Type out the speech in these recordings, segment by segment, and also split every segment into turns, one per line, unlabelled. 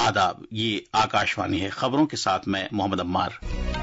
आदाब, ये आकाशवाणी है। खबरों के साथ मैं मोहम्मद अम्मार।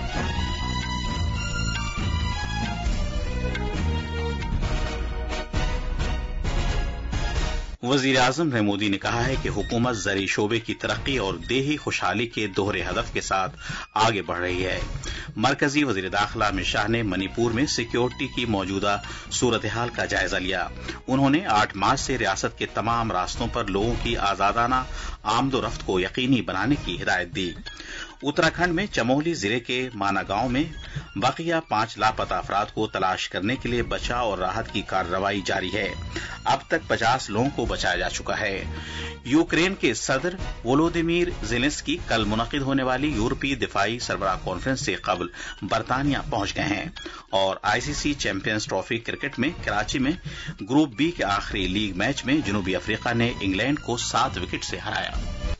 वजीर आजम नरेंद्र मोदी ने कहा है कि हुकूमत ज़री शोबे की तरक्की और देही खुशहाली के दोहरे हदफ के साथ आगे बढ़ रही है। मरकजी वजीर दाखिला अमित शाह ने मणिपुर में सिक्योरिटी की मौजूदा सूरत हाल का जायजा लिया। उन्होंने 8 मार्च से रियासत के तमाम रास्तों पर लोगों की आजादाना आमदोरफ्त को यकीनी बनाने की हिदायत दी। उत्तराखंड में चमोली जिले के माना गांव में बकिया 5 लापता अफराद को तलाश करने के लिए बचाव और राहत की कार्रवाई जारी है। अब तक 50 लोगों को बचाया जा चुका है। यूक्रेन के सदर वोलोदिमीर ज़ेलेंस्की कल मुनक़िद होने वाली यूरोपीय दिफाई सरबराह कॉन्फ्रेंस से कबल बरतानिया पहुंच गए हैं। और आईसीसी चैंपियंस ट्रॉफी क्रिकेट में कराची में ग्रुप बी के आखिरी लीग मैच में जनूबी अफ्रीका ने इंग्लैंड को 7 विकेट से हराया।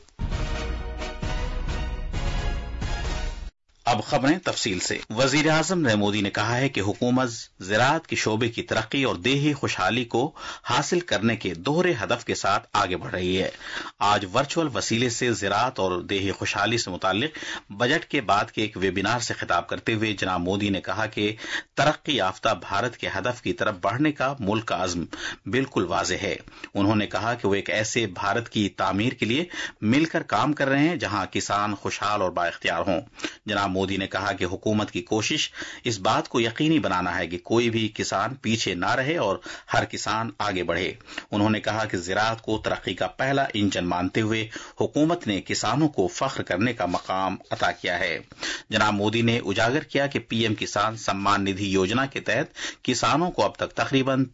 अब खबरें तफसील से। वजीर आजम नरेंद्र मोदी ने कहा है कि हुकूमत ज़राअत के शोबे की तरक्की और देही खुशहाली को हासिल करने के दोहरे हदफ के साथ आगे बढ़ रही है। आज वर्चुअल वसीले से ज़राअत और देही खुशहाली से मुताल्लिक बजट के बाद के एक वेबिनार से खिताब करते हुए जनाब मोदी ने कहा कि तरक्की याफ्ता भारत के हदफ की तरफ बढ़ने का मुल्क का अज़्म बिल्कुल वाज़ेह है। उन्होंने कहा कि वो एक ऐसे भारत की तामीर के लिए मिलकर काम कर रहे हैं जहां किसान खुशहाल और बाइख्तियार हों। जनाब मोदी ने कहा कि हुकूमत की कोशिश इस बात को यकीनी बनाना है कि कोई भी किसान पीछे ना रहे और हर किसान आगे बढ़े। उन्होंने कहा कि ज़राअत को तरक्की का पहला इंजन मानते हुए हुकूमत ने किसानों को फख्र करने का मकाम अता किया है। जनाब मोदी ने उजागर किया कि पीएम किसान सम्मान निधि योजना के तहत किसानों को अब तक तकरीबन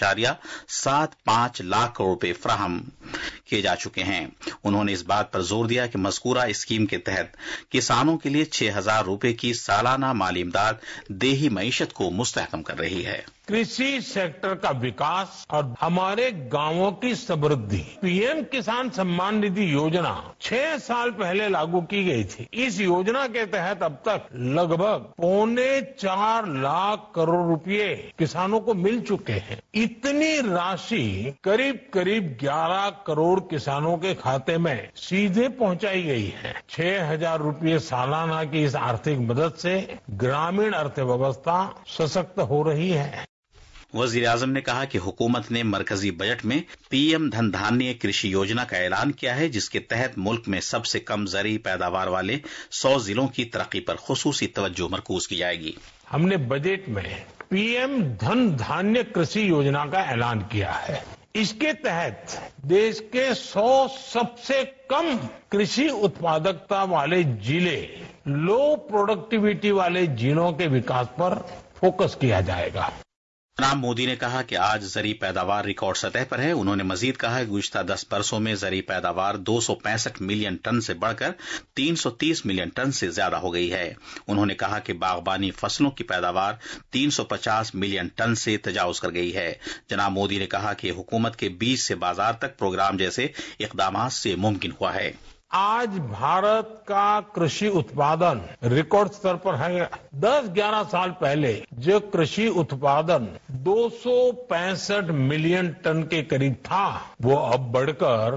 3.75 लाख करोड़ रुपए फराहम किए जा चुके हैं। उन्होंने इस बात पर जोर दिया कि मज़कूरा स्कीम के तहत किसानों के लिए 6,000 रुपए की सालाना माली इमदाद देही मईशत को मुस्तहकम कर रही है।
कृषि सेक्टर का विकास और हमारे गांवों की समृद्धि। पीएम किसान सम्मान निधि योजना 6 साल पहले लागू की गई थी। इस योजना के तहत अब तक लगभग 4.25 लाख करोड़ रुपए किसानों को मिल चुके हैं। इतनी राशि करीब 11 करोड़ किसानों के खाते में सीधे पहुंचाई गई है। 6,000 रुपए सालाना की इस आर्थिक मदद से ग्रामीण अर्थव्यवस्था सशक्त हो रही है।
वजीर आजम ने कहा कि हुकूमत ने मरकजी बजट में पीएम धन धान्य कृषि योजना का ऐलान किया है, जिसके तहत मुल्क में सबसे कम ज़री पैदावार वाले 100 जिलों की तरक्की पर खुसूसी तवज्जो मरकूज की जाएगी।
हमने बजट में पीएम धन धान्य कृषि योजना का ऐलान किया है। इसके तहत देश के 100 सबसे कम कृषि उत्पादकता वाले जिले, लो प्रोडक्टिविटी वाले जिलों के विकास पर फोकस किया जाएगा।
जनाब मोदी ने कहा कि आज ज़री पैदावार रिकॉर्ड सतह पर है। उन्होंने मजीद कहा कि गुज़िश्ता 10 बरसों में ज़री पैदावार 265 मिलियन टन से बढ़कर 330 मिलियन टन से ज्यादा हो गई है। उन्होंने कहा कि बागबानी फसलों की पैदावार 350 मिलियन टन से तजावुज कर गई है। जनाब मोदी ने कहा कि हुकूमत के बीज से बाजार तक प्रोग्राम जैसे इक़दामात से मुमकिन हुआ है।
आज भारत का कृषि उत्पादन रिकॉर्ड स्तर पर है। 10-11 साल पहले जो कृषि उत्पादन 265 मिलियन टन के करीब था, वो अब बढ़कर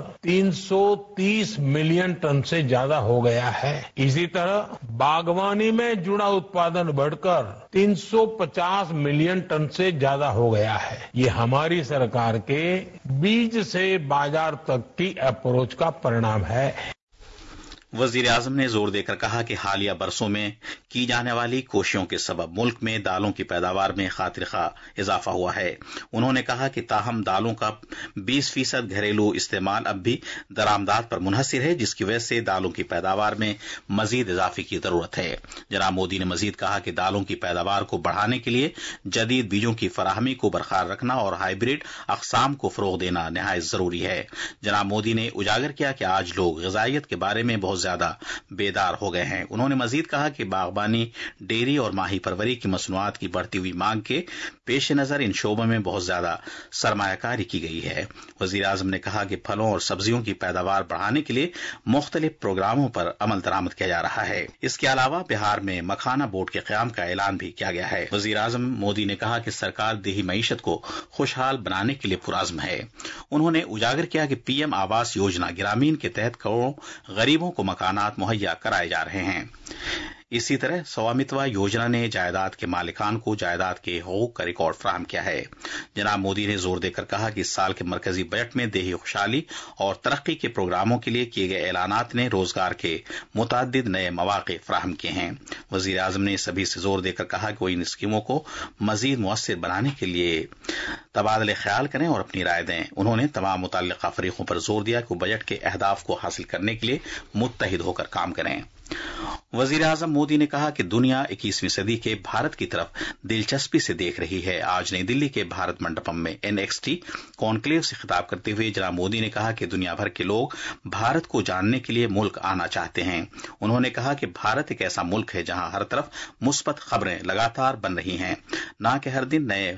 330 मिलियन टन से ज्यादा हो गया है। इसी तरह बागवानी में जुड़ा उत्पादन बढ़कर 350 मिलियन टन से ज्यादा हो गया है। ये हमारी सरकार के बीज से बाजार तक की अप्रोच का परिणाम है।
वजीर आजम ने जोर देकर कहा कि हालिया बरसों में की जाने वाली कोशिशों के सबब मुल्क में दालों की पैदावार में खातिरखा इजाफा हुआ है। उन्होंने कहा कि ताहम दालों का 20% घरेलू इस्तेमाल अब भी दरामदात पर मुनहसिर है, जिसकी वजह से दालों की पैदावार में मजीद इजाफे की जरूरत है। जनाब मोदी ने मजीद कहा कि दालों की पैदावार को बढ़ाने के लिए जदीद बीजों की फराहमी को बरकरार रखना और हाइब्रिड अकसाम को फरोग देना नहायत जरूरी है। जनाब मोदी ने उजागर किया कि आज लोग ग़िज़ाइयत के बारे में बहुत ज्यादा बेदार हो गए हैं। उन्होंने मजीद कहा कि बागबानी, डेयरी और माही परवरी की मसनूआत की बढ़ती हुई मांग के पेश नजर इन शोबों में बहुत ज्यादा सरमायाकारी की गई है। वजीर आजम ने कहा कि फलों और सब्जियों की पैदावार बढ़ाने के लिए मुख्तलिफ प्रोग्रामों पर अमल दरामद किया जा रहा है। इसके अलावा बिहार में मखाना बोर्ड के क़याम का ऐलान भी किया गया है। वजीर आजम मोदी ने कहा कि सरकार देही मईशत को खुशहाल बनाने के लिए पुरअज़्म है। उन्होंने उजागर किया कि पीएम आवास योजना ग्रामीण के तहत करोड़ों गरीबों को मकानात मुहैया कराए जा रहे हैं। इसी तरह स्वामित्व योजना ने जायदाद के मालिकान को जायदाद के हकूक का रिकॉर्ड फराहम किया है। जनाब मोदी ने जोर देकर कहा कि इस साल के मरकजी बजट में देही खुशहाली और तरक्की के प्रोग्रामों के लिए किए गए ऐलानात ने रोजगार के मुतअद्दिद नए मौके फराहम किए हैं। वजीर आजम ने सभी से जोर देकर कहा कि वो इन स्कीमों को मजीद मुअस्सिर बनाने के लिए तबादले ख्याल करें और अपनी राय दें। उन्होंने तमाम मुतल्लिका फरीकों पर जोर दिया कि वो बजट के अहदाफ को हासिल करने के लिए मुत्तहिद होकर काम करें। वजीर आजम मोदी ने कहा कि दुनिया 21वीं सदी के भारत की तरफ दिलचस्पी से देख रही है। आज नई दिल्ली के भारत मंडपम में NXT कॉन्क्लेव से खिताब करते हुए जनाब मोदी ने कहा कि दुनिया भर के लोग भारत को जानने के लिए मुल्क आना चाहते हैं। उन्होंने कहा कि भारत एक ऐसा मुल्क है जहां हर तरफ मुस्बत खबरें लगातार बन रही हैं, न कि हर दिन नए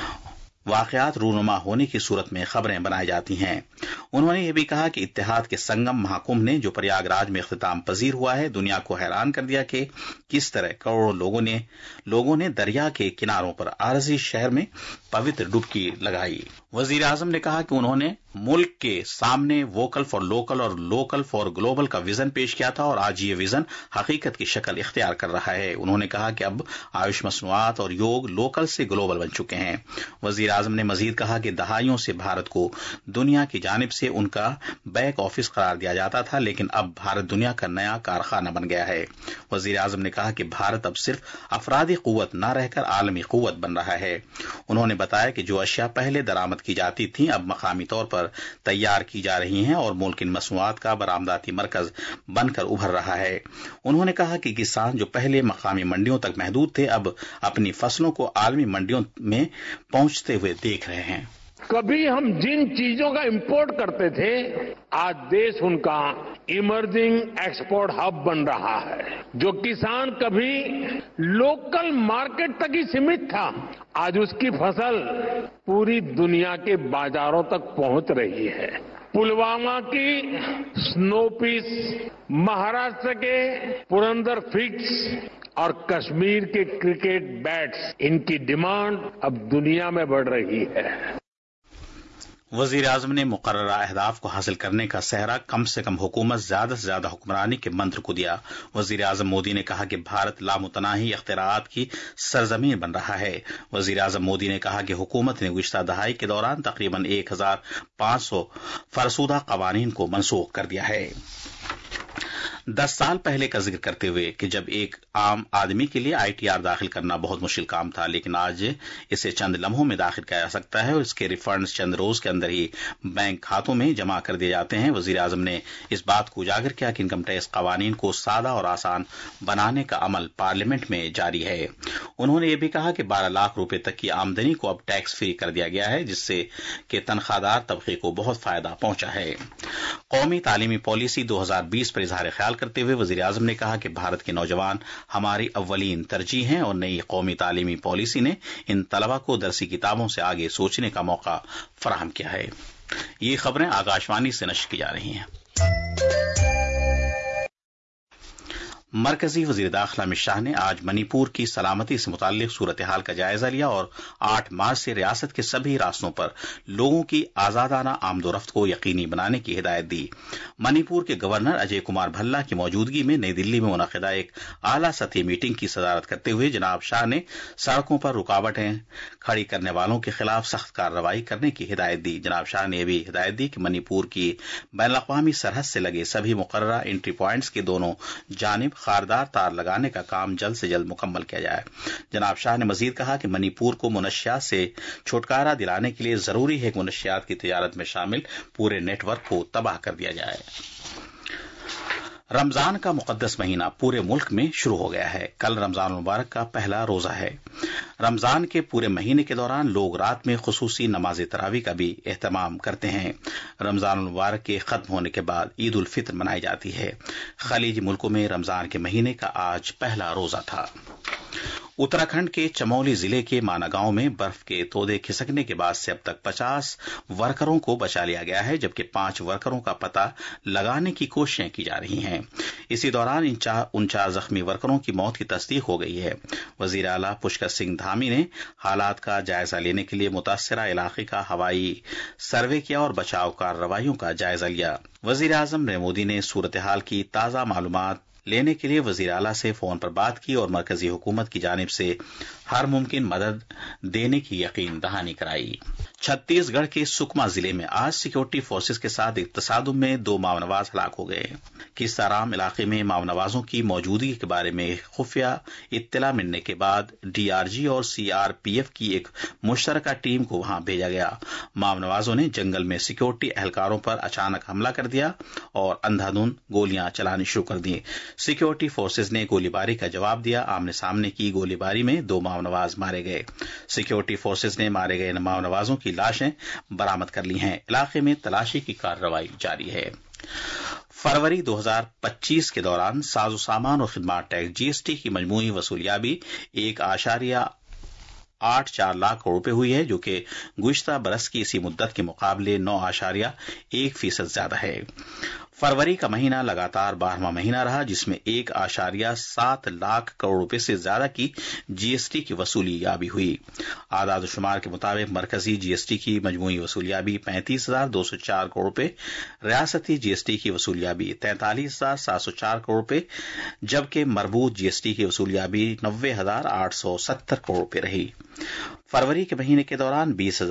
वाकयात रूनुमा होने की सूरत में खबरें बनाई जाती हैं। उन्होंने ये भी कहा कि इत्तेहाद के संगम महाकुंभ ने जो प्रयागराज में इख्तिताम पजीर हुआ है, दुनिया को हैरान कर दिया कि किस तरह करोड़ों लोगों ने दरिया के किनारों पर आरजी शहर में पवित्र डुबकी लगाई। वजीर आजम ने कहा कि उन्होंने मुल्क के सामने वोकल फॉर लोकल और लोकल फॉर ग्लोबल का विजन पेश किया था और आज ये विजन हकीकत की शक्ल इख्तियार कर रहा है। उन्होंने कहा कि अब आयुष मसनूआत और योग लोकल से ग्लोबल बन चुके हैं। वजीर आजम ने मजीद कहा कि दहाइयों से भारत को दुनिया की जानिब से उनका बैक ऑफिस करार दिया जाता था, लेकिन अब भारत दुनिया का नया कारखाना बन गया है। वजीर आजम ने कहा कि भारत अब सिर्फ अफरादी कुव्वत न रहकर आलमी कुव्वत बन रहा है। उन्होंने बताया कि जो अशिया पहले दरामद की जाती थी अब मकामी तौर पर तैयार की जा रही हैं और मुल्क इन मसनूआत का बरामदाती मरकज बनकर उभर रहा है। उन्होंने कहा कि किसान जो पहले मकामी मंडियों तक महदूद थे अब अपनी फसलों को आलमी मंडियों में पहुंचते हुए देख रहे हैं।
कभी हम जिन चीजों का इंपोर्ट करते थे आज देश उनका इमर्जिंग एक्सपोर्ट हब बन रहा है। जो किसान कभी लोकल मार्केट तक ही सीमित था आज उसकी फसल पूरी दुनिया के बाजारों तक पहुंच रही है। पुलवामा की स्नो पीस, महाराष्ट्र के पुरंदर फिग्स और कश्मीर के क्रिकेट बैट्स, इनकी डिमांड अब दुनिया में बढ़ रही है।
वजीर आजम ने मुकर्ररा अहदाफ को हासिल करने का सहरा कम से कम हुकूमत ज्यादा से ज्यादा हुक्मरानी के मंत्र को दिया। वजीर आजम मोदी ने कहा कि भारत लामुतनाही इख्तिराआत की सरजमीन बन रहा है। वजीर आजम मोदी ने कहा कि हुकूमत ने गुज़िश्ता दहाई के दौरान तकरीबन 1500 फरसूदा कवानीन को मनसूख कर दिया है। 10 साल पहले का जिक्र करते हुए कि जब एक आम आदमी के लिए ITR दाखिल करना बहुत मुश्किल काम था, लेकिन आज इसे चंद लम्हों में दाखिल किया जा सकता है और इसके रिफंड्स चंद रोज के अंदर ही बैंक खातों में जमा कर दिए जाते हैं। वजीर आजम ने इस बात को उजागर किया कि इनकम टैक्स कवानीन को सादा और आसान बनाने का अमल पार्लियामेंट में जारी है। उन्होंने ये भी कहा कि 12 लाख रुपए तक की आमदनी को अब टैक्स फ्री कर दिया गया है, जिससे कि तनख्वाहदार तबके को बहुत फायदा पहुंचा है। कौमी तालीमी पॉलिसी 2020 पर इजहार ख्याल करते हुए वजीर आजम ने कहा कि भारत के नौजवान हमारी अव्वलीन तरजीह हैं और नई कौमी तालीमी पॉलिसी ने इन तलबा को दरसी किताबों से आगे सोचने का मौका फराहम किया है। ये खबरें आकाशवाणी से नश्र की जा रही हैं। मरकजी वजीर दाखिला अमित शाह ने आज मणिपुर की सलामती से मुताल्लिक सूरत हाल का जायजा लिया और 8 मार्च से रियासत के सभी रास्तों पर लोगों की आजादाना आमदोरफ्त को यकीनी बनाने की हिदायत दी। मणिपुर के गवर्नर अजय कुमार भल्ला की मौजूदगी में नई दिल्ली में मुनक़िदा एक आला सतही मीटिंग की सदारत करते हुए जनाब शाह ने सड़कों पर रुकावटें खड़ी करने वालों के खिलाफ सख्त कार्रवाई करने की हिदायत दी। जनाब शाह ने यह भी हिदायत दी कि मणिपुर की बैनुल-अक़वामी सरहद से लगे सभी मुकर्ररा एंट्री प्वाइंट्स के दोनों जानिब खारदार तार लगाने का काम जल्द से जल्द मुकम्मल किया जाए। जनाब शाह ने मजीद कहा कि मणिपुर को मुनशियात से छुटकारा दिलाने के लिए जरूरी है कि मुनशियात की तिजारत में शामिल पूरे नेटवर्क को तबाह कर दिया जाए। रमजान का मुकद्दस महीना पूरे मुल्क में शुरू हो गया है। कल रमजान मुबारक का पहला रोजा है। रमजान के पूरे महीने के दौरान लोग रात में खुसूसी नमाज तरावी का भी एहतमाम करते हैं। रमजान मुबारक के खत्म होने के बाद ईद उल फित्र मनाई जाती है। खलीजी मुल्कों में रमजान के महीने का आज पहला रोजा था। उत्तराखंड के चमोली जिले के माना गांव में बर्फ के तोदे खिसकने के बाद से अब तक 50 वर्करों को बचा लिया गया है, जबकि 5 वर्करों का पता लगाने की कोशिशें की जा रही हैं। इसी दौरान 49 जख्मी वर्करों की मौत की तस्दीक हो गई है। वजीर आला पुष्कर सिंह धामी ने हालात का जायजा लेने के लिए मुतासरा इलाके का हवाई सर्वे किया और बचाव कार्रवाइयों का जायजा लिया। वजीर आजम नरेंद्र मोदी ने सूरत हाल की ताजा मालूमात लेने के लिए वजीर आला से फोन पर बात की और मरकजी हुकूमत की जानिब से हर मुमकिन मदद देने की यकीन दहानी कराई। छत्तीसगढ़ के सुकमा जिले में आज सिक्योरिटी फोर्सेस के साथ एक तसादुम में 2 माओनवाज हलाक हो गए। किस्ताराम इलाके में माओनवाजों की मौजूदगी के बारे में खुफिया इत्तला मिलने के बाद डीआरजी और सीआरपीएफ की एक मुश्तरका टीम को वहां भेजा गया। माओनवाजों ने जंगल में सिक्योरिटी एहलकारों पर अचानक हमला कर दिया और अंधाधुंध गोलियां चलानी शुरू कर दी। सिक्योरिटी फोर्सेस ने गोलीबारी का जवाब दिया। आमने सामने की गोलीबारी में 2 माओनवाज मारे गए। सिक्योरिटी फोर्सेस ने मारे गए माओनवाजों की लाशें बरामद कर ली हैं। इलाके में तलाशी की कार्रवाई जारी है। फरवरी 2025 के दौरान साजो सामान और खिदमत टैक्स जीएसटी की मजमूई वसूलियाबी 1.84 लाख करोड़ रुपए हुई है, जो कि गुज़िश्ता बरस की इसी मुद्दत के मुकाबले 9.1% ज्यादा है। फरवरी का महीना लगातार 12वां महीना रहा जिसमें 1.7 लाख करोड़ रुपए से ज्यादा की जीएसटी की वसूलियाबी हुई। आदाद शुमार के मुताबिक मरकजी जीएसटी की मजमूई वसूलियाबी 35,204 करोड़ रुपए, रियासती जीएसटी की वसूलियाबी 43,704 करोड़ रुपए, जबकि मरबूत जीएसटी की वसूलियाबी 90,870 करोड़ रुपए रही। फरवरी के महीने के दौरान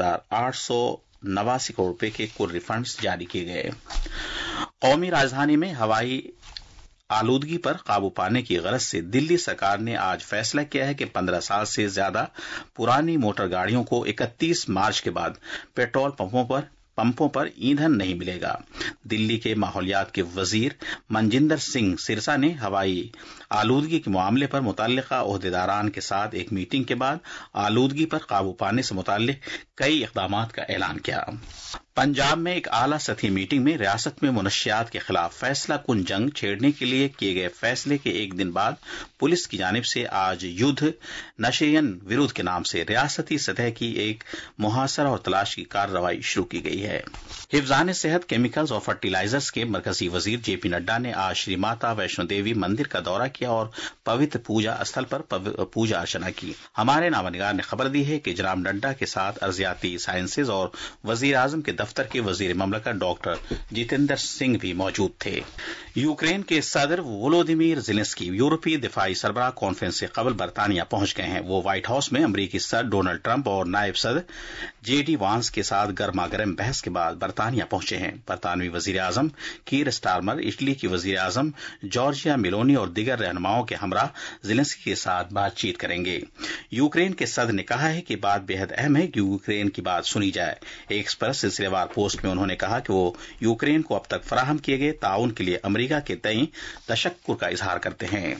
20,889 करोड़ रुपए के कुल रिफंड्स जारी किए गए। कौमी राजधानी में हवाई आलूदगी पर काबू पाने की गरज से दिल्ली सरकार ने आज फैसला किया है कि 15 साल से ज्यादा पुरानी मोटर गाड़ियों को 31 मार्च के बाद पेट्रोल पंपों पर ईंधन नहीं मिलेगा। दिल्ली के माहौलियात के वजीर मनजिंदर सिंह सिरसा ने हवाई आलूदगी के मामले पर मुतल्लिका ओहदेदारान के साथ एक मीटिंग के बाद आलूदगी पर काबू पाने से मुतल्लिक कई इक़दामात का ऐलान किया। पंजाब में एक आला सतही मीटिंग में रियासत में मुनशियात के खिलाफ फैसला कुन जंग छेड़ने के लिए किए गए फैसले के एक दिन बाद पुलिस की जानिब से आज युद्ध नशेयन विरुद्ध के नाम से रियासती सतह की एक मुहासरा और तलाश की कार्रवाई शुरू की गई है। हिफ्जान सेहत, केमिकल्स और फर्टिलाइजर्स के मरकजी वजीर जेपी नड्डा ने आज श्री माता वैष्णो देवी मंदिर का दौरा किया और पवित्र पूजा स्थल पर पूजा अर्चना की। हमारे नामनिगार ने खबर दी है कि जनाब नड्डा के साथ अर्जियाती साइंसेज और वजीर आजम के दफ्तर के वजीर ममलकत डॉक्टर जितेंद्र सिंह भी मौजूद थे। यूक्रेन के सदर वोलोदिमीर ज़ेलेंस्की यूरोपीय दिफाई सरबराह कॉन्फ्रेंस से कबल बरतानिया पहुंच गए हैं। वो व्हाइट हाउस में अमरीकी सदर डोनाल्ड ट्रंप और नायब सदर जेडी वांस के साथ गर्मा गर्म बहस के बाद बरतानिया पहुंचे हैं। बरतानवी वजीर आजम कीर स्टारमर, इटली की वजीर आजम जॉर्जिया मेलोनी और दीगर रहनुमाओं के हमरा ज़ेलेंस्की के साथ बातचीत करेंगे। यूक्रेन के सदर ने कहा है कि बात बेहद अहम है कि यूक्रेन की बात सुनी जाए। एक एक्सप्रेस सिलसिलेवार पोस्ट में उन्होंने कहा कि वो यूक्रेन को अब तक फराहम किए गए ताउन के लिए अमेरिका के तय तशक्कुर का इजहार करते हैं।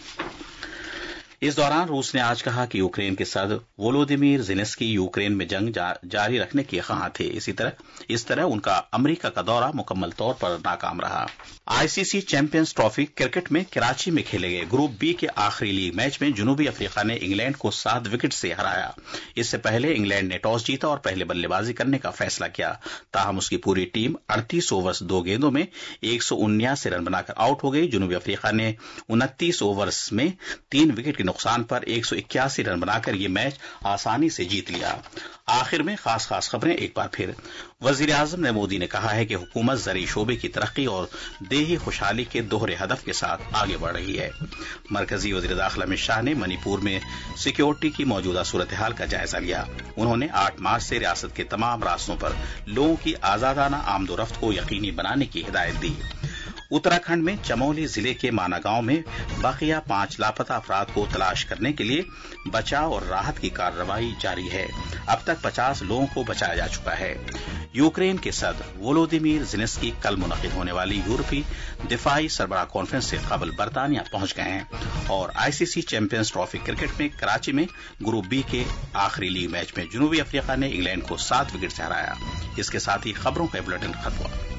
इस दौरान रूस ने आज कहा कि यूक्रेन के सदर वोलोदिमीर ज़ेलेंस्की यूक्रेन में जंग जारी रखने के ख्वाह थे। इस तरह उनका अमेरिका का दौरा मुकम्मल तौर पर नाकाम रहा। आईसीसी चैंपियंस ट्रॉफी क्रिकेट में कराची में खेले गए ग्रुप बी के आखिरी लीग मैच में जनूबी अफ्रीका ने इंग्लैंड को 7 विकेट से हराया। इससे पहले इंग्लैंड ने टॉस जीता और पहले बल्लेबाजी करने का फैसला किया। ताहम उसकी पूरी टीम 38 ओवर्स 2 गेंदों में 179 रन बनाकर आउट हो गई। जनूबी अफ्रीका ने 29 ओवर्स में 3 विकेट के नुकसान पर 181 रन बनाकर यह मैच आसानी से जीत लिया। आखिर में खास खबरें एक बार फिर। वजीर आजम नरेंद्र मोदी ने कहा है कि हुकूमत ज़री शोबे की तरक्की और देही खुशहाली के दोहरे हदफ के साथ आगे बढ़ रही है। मरकजी वजीर दाखिला अमित शाह ने मणिपुर में सिक्योरिटी की मौजूदा सूरत हाल का जायजा लिया। उन्होंने 8 मार्च से रियासत के तमाम रास्तों पर लोगों की आजादाना आमदोरफ्त को यकीनी बनाने की हिदायत दी। उत्तराखंड में चमोली जिले के माना गांव में बाकिया 5 लापता अफराद को तलाश करने के लिए बचाव और राहत की कार्रवाई जारी है। अब तक 50 लोगों को बचाया जा चुका है। यूक्रेन के सदर वोलोदिमीर ज़ेलेंस्की कल मुनक़िद होने वाली यूरोपीय दिफाई सरबराह कॉन्फ्रेंस से कबल बरतानिया पहुंच गए हैं। और आईसीसी चैंपियंस ट्रॉफी क्रिकेट में कराची में ग्रुप बी के आखिरी लीग मैच में जनूबी अफ्रीका ने इंग्लैंड को 7 विकेट से हराया। इसके साथ ही खबरों का बुलेटिन खत्म हुआ।